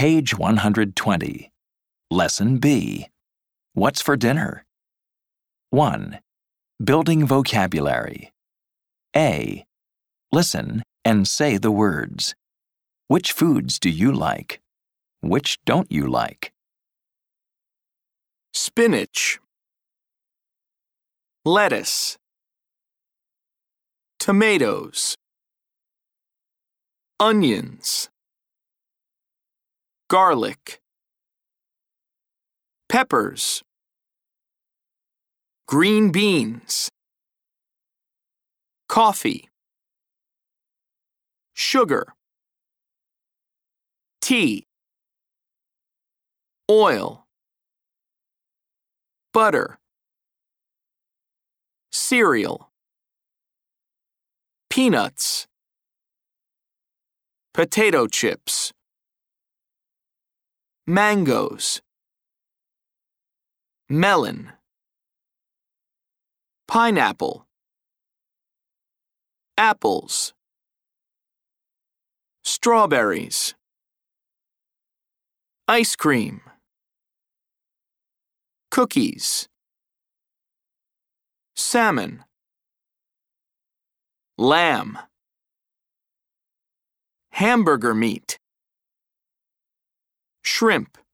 Page 120. Lesson B. What's for dinner? 1. Building vocabulary. A. Listen and say the words. Which foods do you like? Which don't you like? Spinach, lettuce, tomatoes, onions, garlic, peppers, green beans, coffee, sugar, tea, oil, butter, cereal, peanuts, potato chips, mangoes, melon, pineapple, apples, strawberries, ice cream, cookies, salmon, lamb, hamburger meat, shrimp,